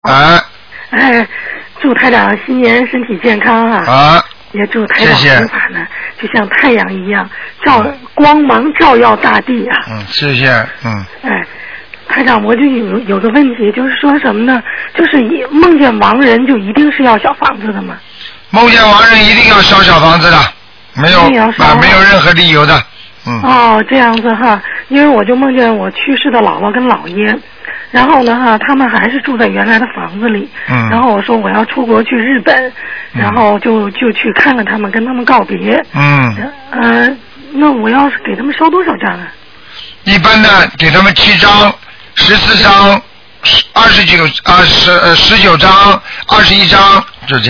啊。 哎，祝台长新年身体健康啊！ 啊， 也祝台长谢谢佛法呢，就像太阳一样，光芒照耀大地啊！ 谢谢， 哎，台长，我就有个问题，就是说什么呢？就是梦见亡人就一定是要小房子的吗？ 梦见亡人一定要烧小房子的，没有没有任何理由的。 哦，这样子哈，因为我就梦见我去世的姥姥跟姥爷，然后呢哈，他们还是住在原来的房子里，然后我说我要出国去日本，然后就去看看他们，跟他们告别，那我要是给他们烧多少张啊？ 一般的给他们7张、14张、19张、21张，就这样。